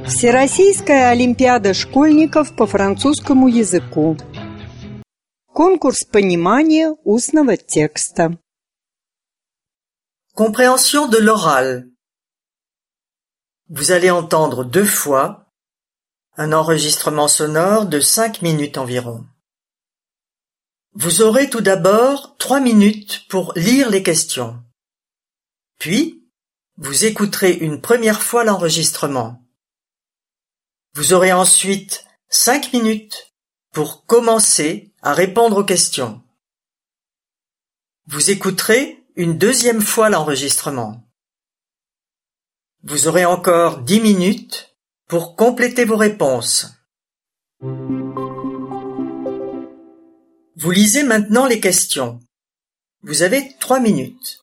Всероссийская олимпиада школьников по французскому языку. Конкурс понимания устного текста. Compréhension de l'oral. Vous allez entendre 2 fois un enregistrement sonore de 5 minutes environ. Vous aurez tout d'abord 3 minutes pour lire les questions. Puis, vous écouterez une première fois l'enregistrement. Vous aurez ensuite 5 minutes pour commencer à répondre aux questions. Vous écouterez une deuxième fois l'enregistrement. Vous aurez encore 10 minutes pour compléter vos réponses. Vous lisez maintenant les questions. Vous avez 3 minutes.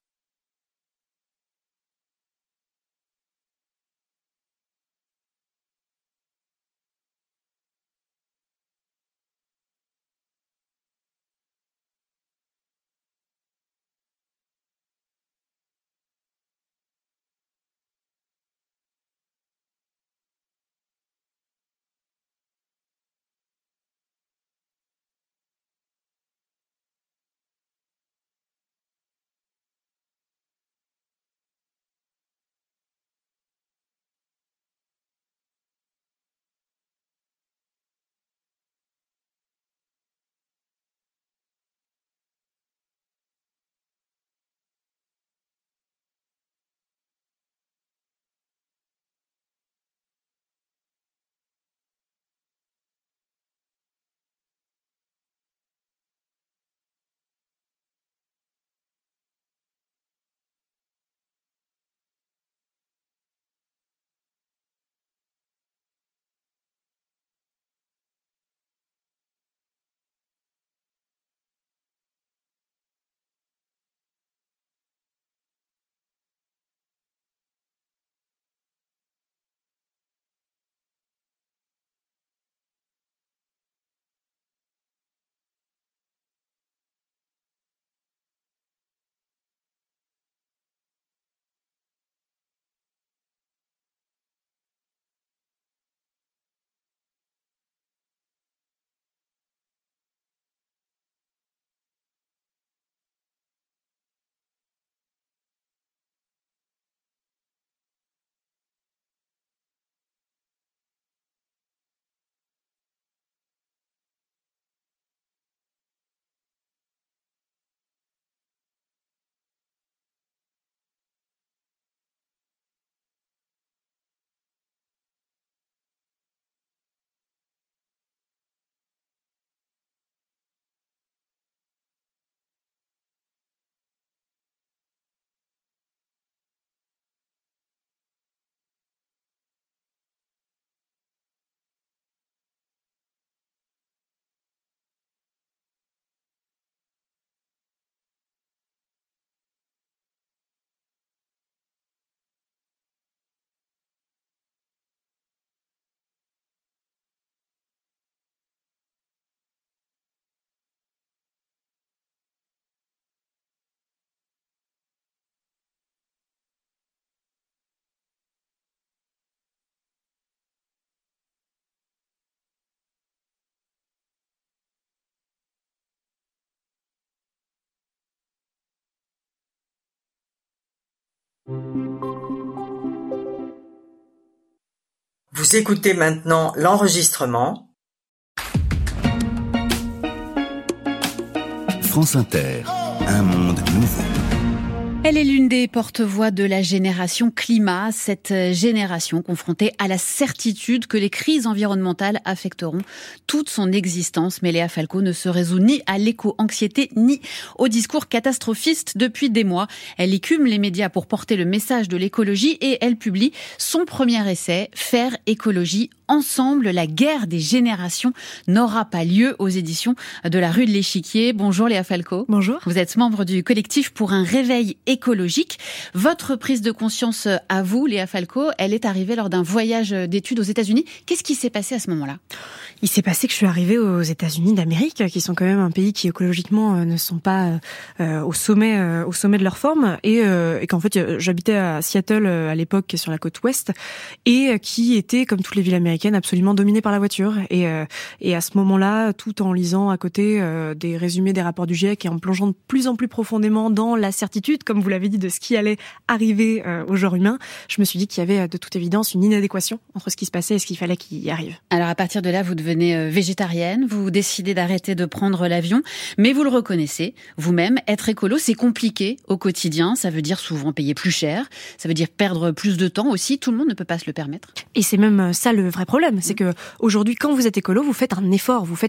Vous écoutez maintenant l'enregistrement. France Inter, un monde nouveau. Elle est l'une des porte-voix de la génération climat, cette génération confrontée à la certitude que les crises environnementales affecteront toute son existence. Mais Léa Falco ne se résout ni à l'éco-anxiété ni au discours catastrophiste depuis des mois. Elle écume les médias pour porter le message de l'écologie et elle publie son premier essai, Faire écologie Ensemble, la guerre des générations n'aura pas lieu aux éditions de la Rue de l'Échiquier. Bonjour Léa Falco. Bonjour. Vous êtes membre du collectif pour un réveil écologique. Votre prise de conscience à vous, Léa Falco, elle est arrivée lors d'un voyage d'études aux États-Unis. Qu'est-ce qui s'est passé à ce moment-là ? Il s'est passé que je suis arrivée aux États-Unis d'Amérique, qui sont quand même un pays qui écologiquement ne sont pas au sommet de leur forme, et qu'en fait j'habitais à Seattle à l'époque, sur la côte ouest, et qui était, comme toutes les villes américaines, absolument dominée par la voiture. Et à ce moment-là, tout en lisant à côté des résumés des rapports du GIEC et en plongeant de plus en plus profondément dans la certitude, comme vous l'avez dit, de ce qui allait arriver au genre humain, je me suis dit qu'il y avait de toute évidence une inadéquation entre ce qui se passait et ce qu'il fallait qu'il y arrive. Alors à partir de là, vous devenez végétarienne, vous décidez d'arrêter de prendre l'avion, mais vous le reconnaissez, vous-même, être écolo, c'est compliqué au quotidien, ça veut dire souvent payer plus cher, ça veut dire perdre plus de temps aussi, tout le monde ne peut pas se le permettre. Et c'est même ça le vrai problème, c'est que aujourd'hui, quand vous êtes écolo, vous faites un effort, vous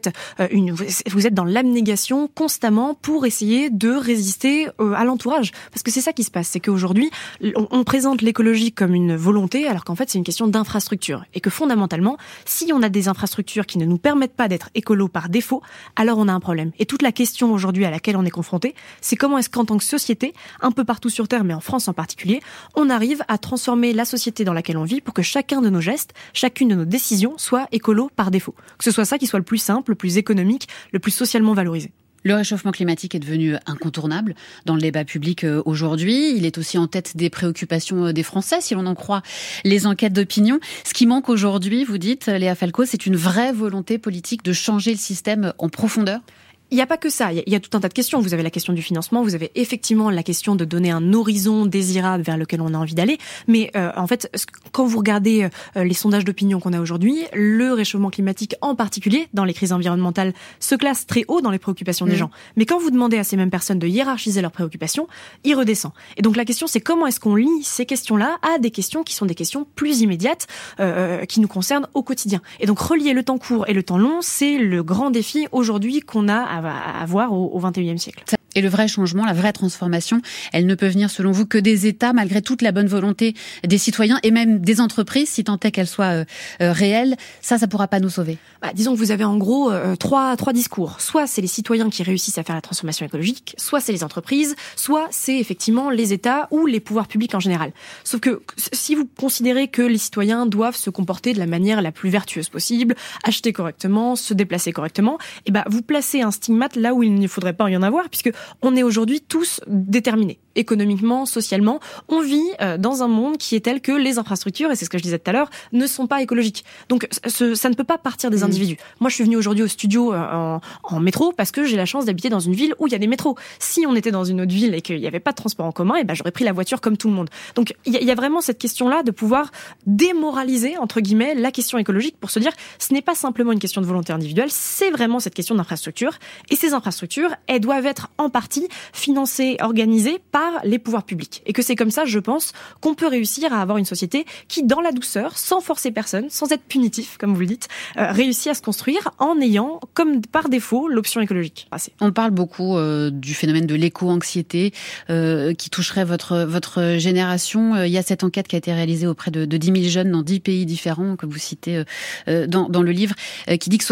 êtes dans l'abnégation constamment pour essayer de résister à l'entourage, parce que c'est ça qui se passe, c'est qu'aujourd'hui, on présente l'écologie comme une volonté, alors qu'en fait c'est une question d'infrastructure, et que fondamentalement, si on a des infrastructures qui ne nous permettent pas d'être écolo par défaut, alors on a un problème. Et toute la question aujourd'hui à laquelle on est confronté, c'est comment est-ce qu'en tant que société, un peu partout sur Terre, mais en France en particulier, on arrive à transformer la société dans laquelle on vit pour que chacun de nos gestes, chacune de nos décisions soit écolo par défaut. Que ce soit ça qui soit le plus simple, le plus économique, le plus socialement valorisé. Le réchauffement climatique est devenu incontournable dans le débat public aujourd'hui. Il est aussi en tête des préoccupations des Français, si l'on en croit les enquêtes d'opinion. Ce qui manque aujourd'hui, vous dites, Léa Falco, c'est une vraie volonté politique de changer le système en profondeur ? Il n'y a pas que ça, il y a tout un tas de questions. Vous avez la question du financement, vous avez effectivement la question de donner un horizon désirable vers lequel on a envie d'aller. Mais en fait, quand vous regardez les sondages d'opinion qu'on a aujourd'hui, le réchauffement climatique en particulier, dans les crises environnementales, se classe très haut dans les préoccupations des gens. Mais quand vous demandez à ces mêmes personnes de hiérarchiser leurs préoccupations, il redescend. Et donc la question, c'est comment est-ce qu'on lie ces questions-là à des questions qui sont des questions plus immédiates, qui nous concernent au quotidien. Et donc relier le temps court et le temps long, c'est le grand défi aujourd'hui qu'on a à avoir au XXIe siècle. Et le vrai changement, la vraie transformation, elle ne peut venir selon vous que des États, malgré toute la bonne volonté des citoyens et même des entreprises, si tant est qu'elles soient réelles. Ça pourra pas nous sauver. Disons que vous avez en gros trois discours. Soit c'est les citoyens qui réussissent à faire la transformation écologique, soit c'est les entreprises, soit c'est effectivement les États ou les pouvoirs publics en général. Sauf que si vous considérez que les citoyens doivent se comporter de la manière la plus vertueuse possible, acheter correctement, se déplacer correctement, vous placez un stigmate là où il ne faudrait pas y en avoir, puisque on est aujourd'hui tous déterminés. Économiquement, socialement, on vit dans un monde qui est tel que les infrastructures, et c'est ce que je disais tout à l'heure, ne sont pas écologiques. Donc ça ne peut pas partir des individus. Moi, je suis venue aujourd'hui au studio en métro parce que j'ai la chance d'habiter dans une ville où il y a des métros. Si on était dans une autre ville et qu'il n'y avait pas de transport en commun, j'aurais pris la voiture comme tout le monde. Donc il y a vraiment cette question-là de pouvoir démoraliser, entre guillemets, la question écologique pour se dire ce n'est pas simplement une question de volonté individuelle, c'est vraiment cette question d'infrastructure. Et ces infrastructures, elles doivent être en partie financées, organisées par les pouvoirs publics. Et que c'est comme ça, je pense, qu'on peut réussir à avoir une société qui, dans la douceur, sans forcer personne, sans être punitif, comme vous le dites, réussit à se construire en ayant, comme par défaut, l'option écologique. On parle beaucoup du phénomène de l'éco-anxiété qui toucherait votre génération. Il y a cette enquête qui a été réalisée auprès de 10 000 jeunes dans 10 pays différents, que vous citez dans le livre, qui dit que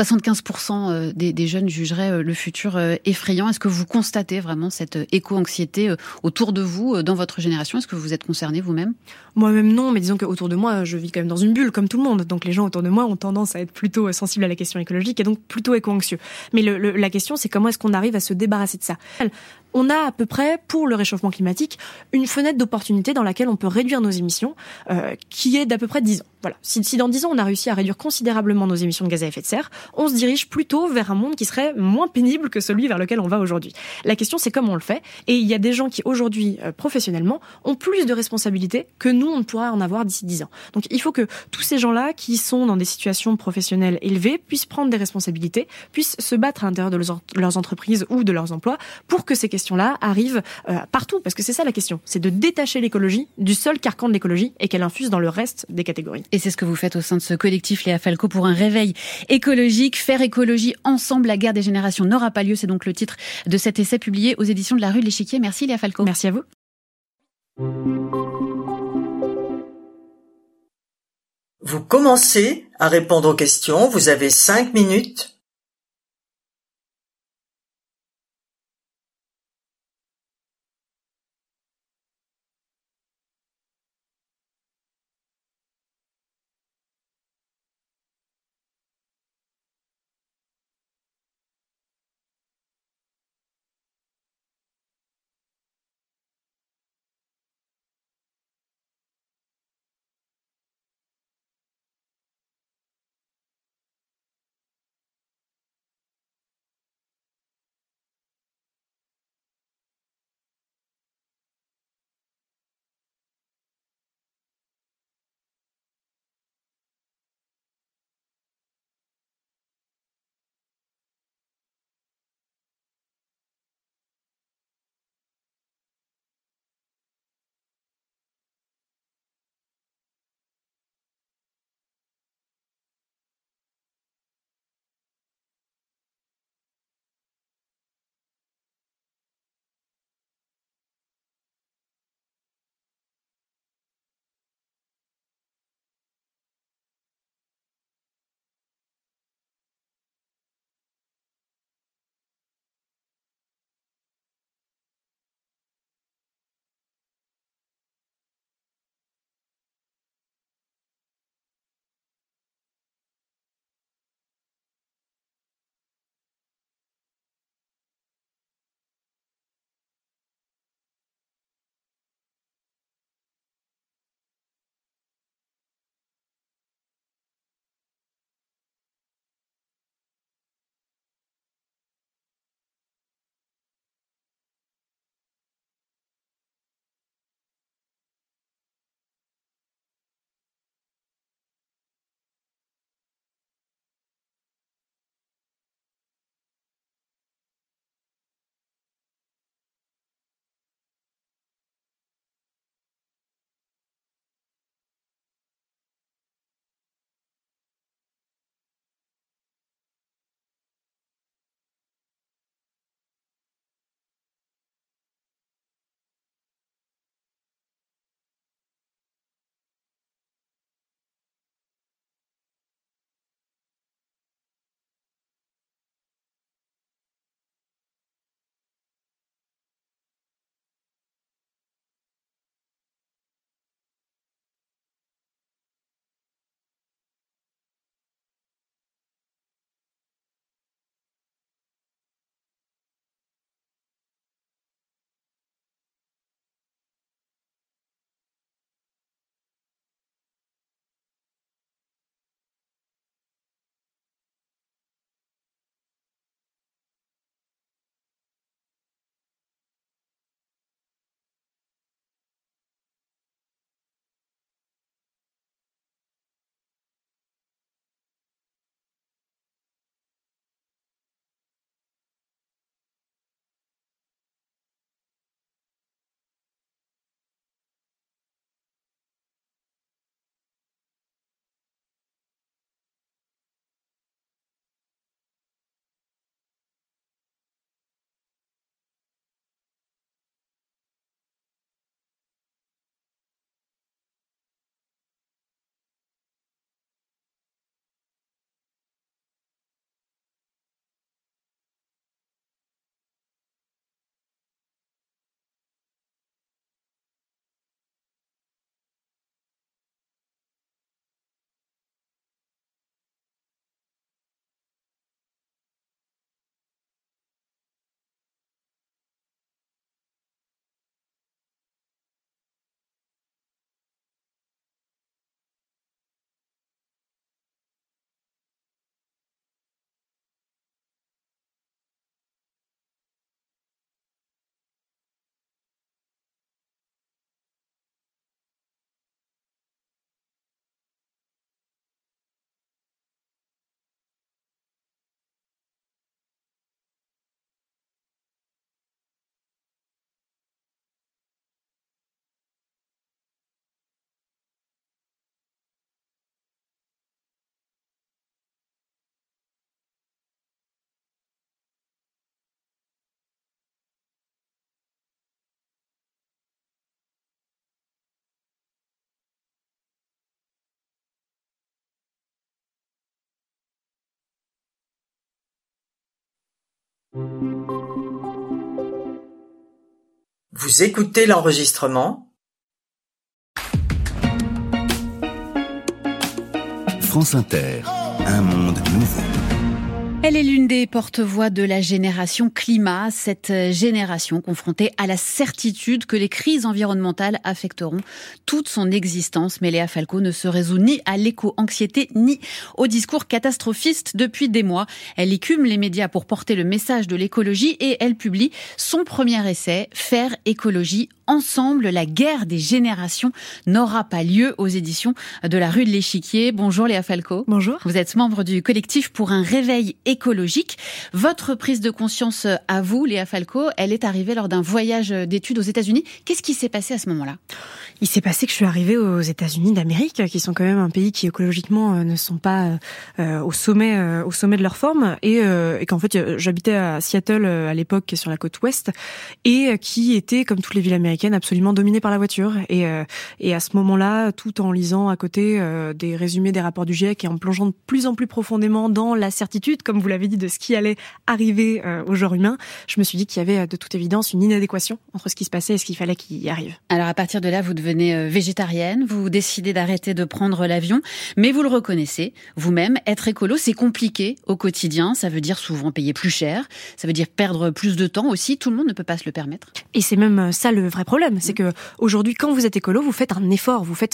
75% des jeunes jugeraient le futur effrayant. Est-ce que vous constatez vraiment cette éco-anxiété autour de vous, dans votre génération? Est-ce que vous êtes concerné vous-même? Moi-même non, mais disons qu'autour de moi, je vis quand même dans une bulle, comme tout le monde. Donc les gens autour de moi ont tendance à être plutôt sensibles à la question écologique et donc plutôt éco-anxieux. Mais la question, c'est comment est-ce qu'on arrive à se débarrasser de ça? On a à peu près, pour le réchauffement climatique, une fenêtre d'opportunité dans laquelle on peut réduire nos émissions, qui est d'à peu près 10 ans. Voilà. Si dans 10 ans, on a réussi à réduire considérablement nos émissions de gaz à effet de serre, on se dirige plutôt vers un monde qui serait moins pénible que celui vers lequel on va aujourd'hui. La question, c'est comment on le fait. Et il y a des gens qui, aujourd'hui, professionnellement, ont plus de responsabilités que nous, on ne pourra en avoir d'ici 10 ans. Donc, il faut que tous ces gens-là, qui sont dans des situations professionnelles élevées, puissent prendre des responsabilités, puissent se battre à l'intérieur de leurs entreprises ou de leurs emplois pour que ces questions-là arrivent partout. Parce que c'est ça la question. C'est de détacher l'écologie du seul carcan de l'écologie et qu'elle infuse dans le reste des catégories. Et c'est ce que vous faites au sein de ce collectif, Léa Falco, pour un réveil écologique. Faire écologie ensemble, la guerre des générations n'aura pas lieu. C'est donc le titre de cet essai publié aux éditions de la Rue de l'Échiquier. Merci Léa Falco. Merci à vous. Vous commencez à répondre aux questions. Vous avez 5 minutes. Vous écoutez l'enregistrement ? France Inter, un monde nouveau. Elle est l'une des porte-voix de la génération climat, cette génération confrontée à la certitude que les crises environnementales affecteront toute son existence. Mais Léa Falco ne se résout ni à l'éco-anxiété ni au discours catastrophiste depuis des mois. Elle écume les médias pour porter le message de l'écologie et elle publie son premier essai, Faire écologie ensemble, la guerre des générations n'aura pas lieu, aux éditions de la Rue de l'Échiquier. Bonjour Léa Falco. Bonjour. Vous êtes membre du collectif pour un réveil écologique. Votre prise de conscience à vous, Léa Falco, elle est arrivée lors d'un voyage d'études aux États-Unis. Qu'est-ce qui s'est passé à ce moment-là ? Il s'est passé que je suis arrivée aux États-Unis d'Amérique, qui sont quand même un pays qui écologiquement ne sont pas au sommet de leur forme, et qu'en fait j'habitais à Seattle à l'époque, sur la côte ouest, et qui était, comme toutes les villes américaines, absolument dominée par la voiture. Et à ce moment-là, tout en lisant à côté des résumés des rapports du GIEC et en plongeant de plus en plus profondément dans la certitude, comme vous l'avez dit, de ce qui allait arriver au genre humain, je me suis dit qu'il y avait de toute évidence une inadéquation entre ce qui se passait et ce qu'il fallait qu'il y arrive. Alors à partir de là, vous devenez végétarienne, vous décidez d'arrêter de prendre l'avion, mais vous le reconnaissez vous-même, être écolo, c'est compliqué au quotidien, ça veut dire souvent payer plus cher, ça veut dire perdre plus de temps aussi, tout le monde ne peut pas se le permettre. Et c'est même ça le vrai problème, c'est que aujourd'hui, quand vous êtes écolo, vous faites un effort, vous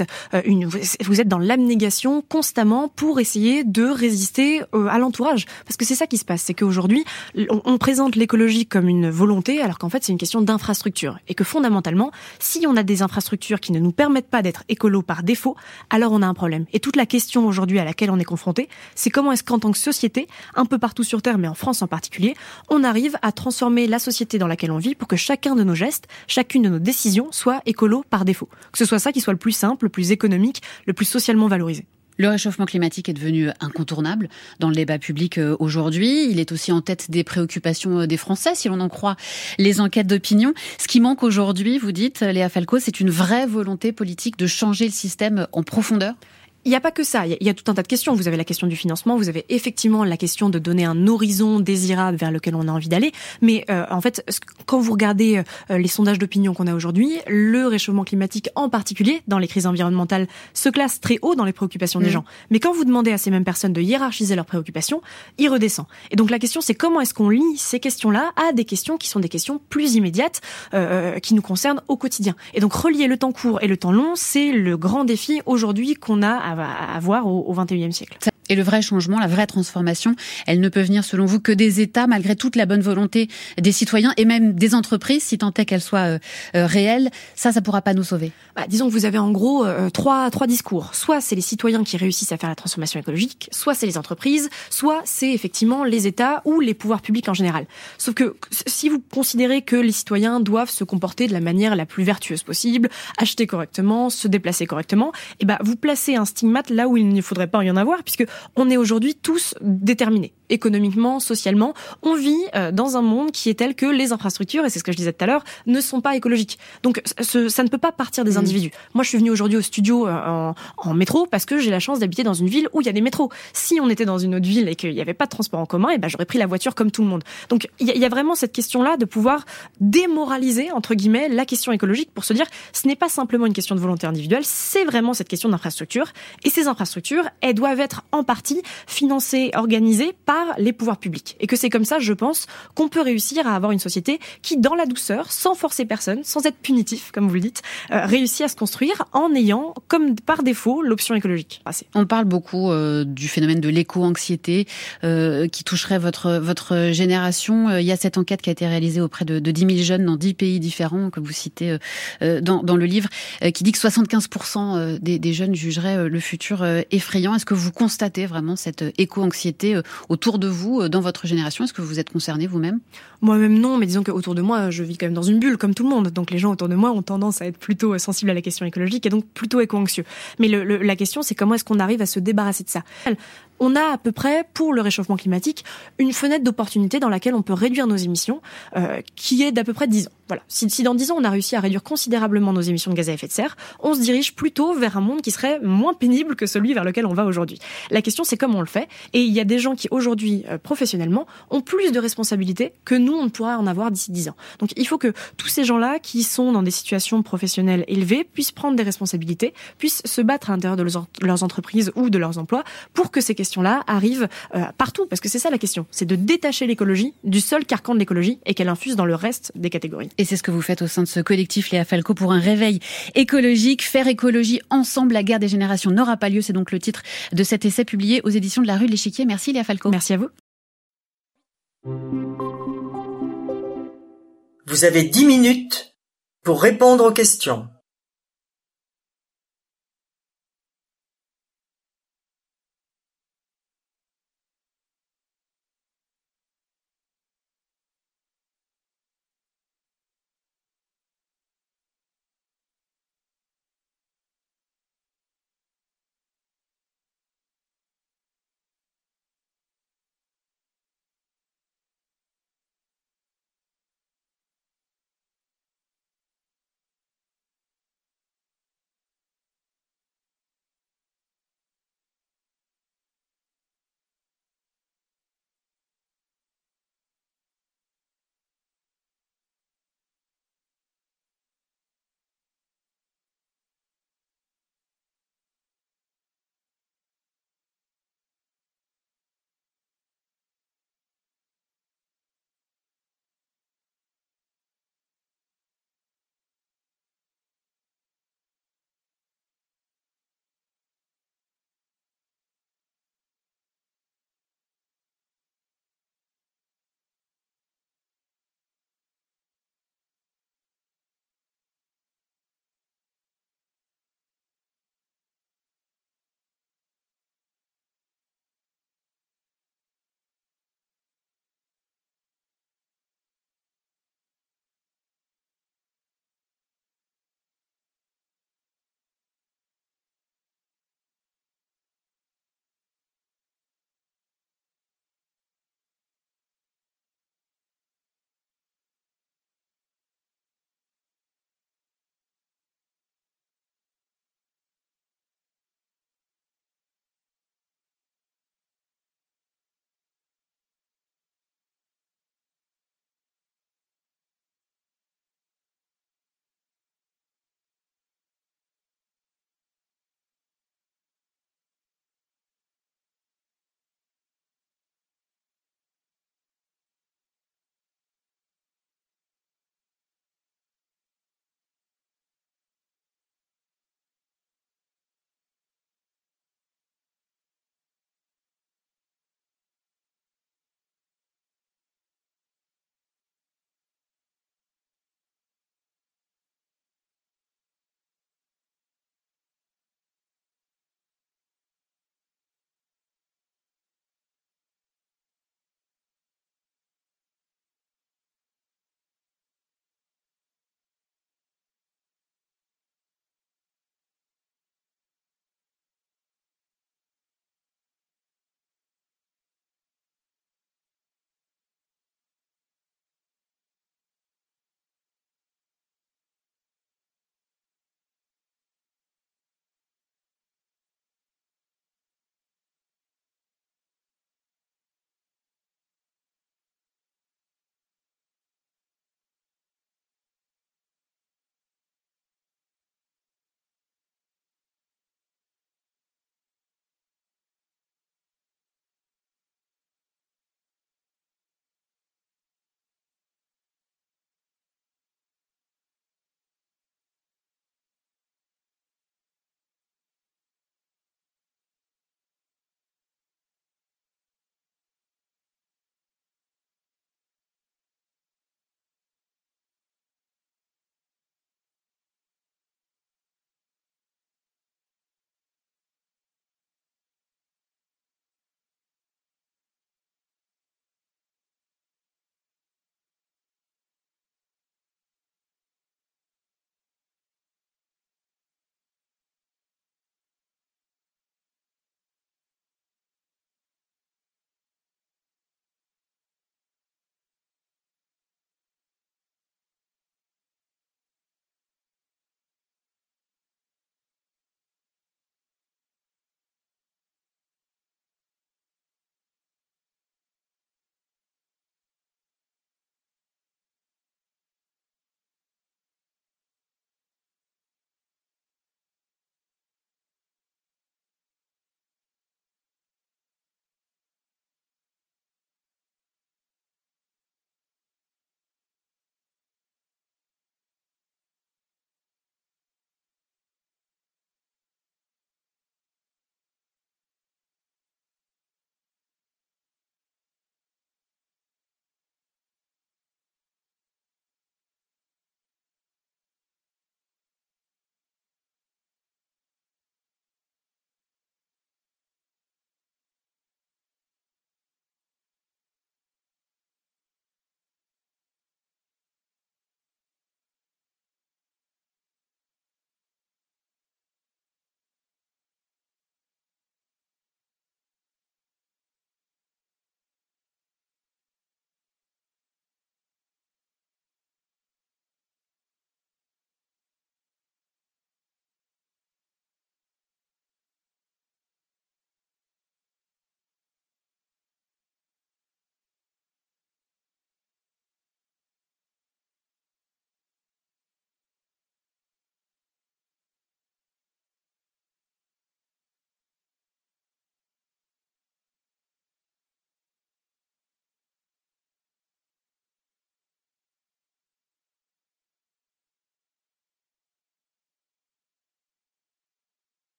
êtes dans l'abnégation constamment pour essayer de résister à l'entourage, parce que c'est ça qui se passe, c'est qu'aujourd'hui, on présente l'écologie comme une volonté, alors qu'en fait c'est une question d'infrastructure, et que fondamentalement, si on a des infrastructures qui ne nous permettent pas d'être écolo par défaut, alors on a un problème. Et toute la question aujourd'hui à laquelle on est confronté, c'est comment est-ce qu'en tant que société, un peu partout sur Terre, mais en France en particulier, on arrive à transformer la société dans laquelle on vit pour que chacun de nos gestes, chacune de nos décisions soit écolo par défaut. Que ce soit ça qui soit le plus simple, le plus économique, le plus socialement valorisé. Le réchauffement climatique est devenu incontournable dans le débat public aujourd'hui. Il est aussi en tête des préoccupations des Français, si l'on en croit les enquêtes d'opinion. Ce qui manque aujourd'hui, vous dites, Léa Falco, c'est une vraie volonté politique de changer le système en profondeur ? Il n'y a pas que ça, il y a tout un tas de questions. Vous avez la question du financement, vous avez effectivement la question de donner un horizon désirable vers lequel on a envie d'aller. Mais en fait, quand vous regardez les sondages d'opinion qu'on a aujourd'hui, le réchauffement climatique en particulier, dans les crises environnementales, se classe très haut dans les préoccupations des gens. Mais quand vous demandez à ces mêmes personnes de hiérarchiser leurs préoccupations, il redescend. Et donc la question, c'est comment est-ce qu'on lie ces questions-là à des questions qui sont des questions plus immédiates, qui nous concernent au quotidien. Et donc relier le temps court et le temps long, c'est le grand défi aujourd'hui qu'on a à avoir au XXIe siècle. Et le vrai changement, la vraie transformation, elle ne peut venir selon vous que des États, malgré toute la bonne volonté des citoyens et même des entreprises, si tant est qu'elles soient réelles. Ça pourra pas nous sauver. Disons que vous avez en gros trois discours. Soit c'est les citoyens qui réussissent à faire la transformation écologique, soit c'est les entreprises, soit c'est effectivement les États ou les pouvoirs publics en général. Sauf que si vous considérez que les citoyens doivent se comporter de la manière la plus vertueuse possible, acheter correctement, se déplacer correctement, vous placez un stigmate là où il ne faudrait pas y en avoir, puisque on est aujourd'hui tous déterminés. Économiquement, socialement, on vit dans un monde qui est tel que les infrastructures, et c'est ce que je disais tout à l'heure, ne sont pas écologiques. Donc ça ne peut pas partir des individus. Moi, je suis venue aujourd'hui au studio en métro parce que j'ai la chance d'habiter dans une ville où il y a des métros. Si on était dans une autre ville et qu'il n'y avait pas de transport en commun, j'aurais pris la voiture comme tout le monde. Donc il y a vraiment cette question-là de pouvoir démoraliser, entre guillemets, la question écologique pour se dire ce n'est pas simplement une question de volonté individuelle, c'est vraiment cette question d'infrastructure. Et ces infrastructures, elles doivent être en partie financées, organisées par les pouvoirs publics. Et que c'est comme ça, je pense, qu'on peut réussir à avoir une société qui, dans la douceur, sans forcer personne, sans être punitif, comme vous le dites, réussit à se construire en ayant, comme par défaut, l'option écologique. On parle beaucoup du phénomène de l'éco-anxiété qui toucherait votre génération. Il y a cette enquête qui a été réalisée auprès de 10 000 jeunes dans 10 pays différents, que vous citez dans le livre, qui dit que 75% des jeunes jugeraient le futur effrayant. Est-ce que vous constatez vraiment cette éco-anxiété autour de vous, dans votre génération? Est-ce que vous êtes concerné vous-même? Moi-même non, mais disons qu'autour de moi, je vis quand même dans une bulle, comme tout le monde. Donc les gens autour de moi ont tendance à être plutôt sensibles à la question écologique et donc plutôt éco-anxieux. Mais la question, c'est comment est-ce qu'on arrive à se débarrasser de ça? on a à peu près, pour le réchauffement climatique, une fenêtre d'opportunité dans laquelle on peut réduire nos émissions, qui est d'à peu près 10 ans. Voilà. Si dans 10 ans, on a réussi à réduire considérablement nos émissions de gaz à effet de serre, on se dirige plutôt vers un monde qui serait moins pénible que celui vers lequel on va aujourd'hui. La question, c'est comment on le fait. Et il y a des gens qui, aujourd'hui, professionnellement, ont plus de responsabilités que nous, on ne pourra en avoir d'ici 10 ans. Donc, il faut que tous ces gens-là, qui sont dans des situations professionnelles élevées, puissent prendre des responsabilités, puissent se battre à l'intérieur de leurs entreprises ou de leurs emplois pour que ces questions-là arrivent partout. Parce que c'est ça la question. C'est de détacher l'écologie du seul carcan de l'écologie et qu'elle infuse dans le reste des catégories. Et c'est ce que vous faites au sein de ce collectif, Léa Falco, pour un réveil écologique. Faire écologie ensemble, la guerre des générations n'aura pas lieu. C'est donc le titre de cet essai publié aux éditions de la Rue de l'Échiquier. Merci Léa Falco. Merci à vous. Vous avez 10 minutes pour répondre aux questions.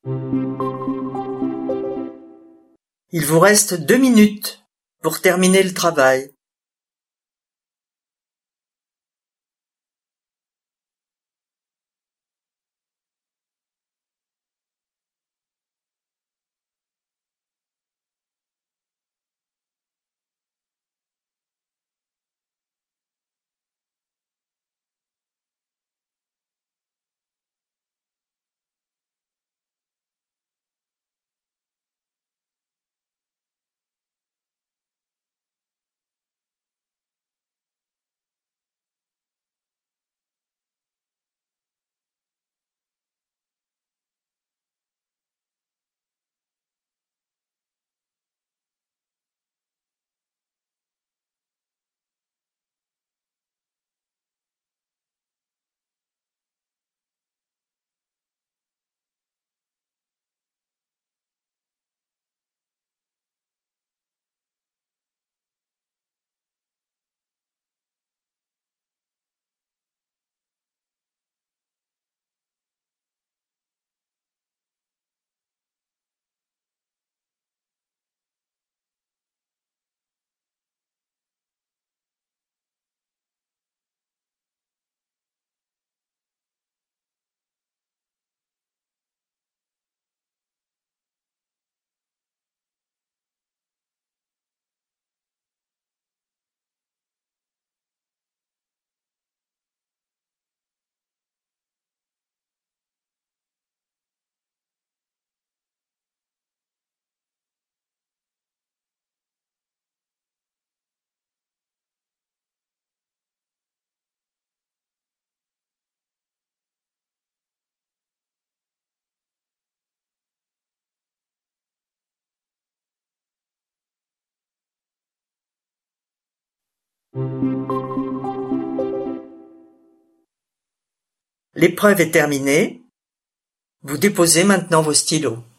Il vous reste 2 minutes pour terminer le travail. L'épreuve est terminée. Vous déposez maintenant vos stylos.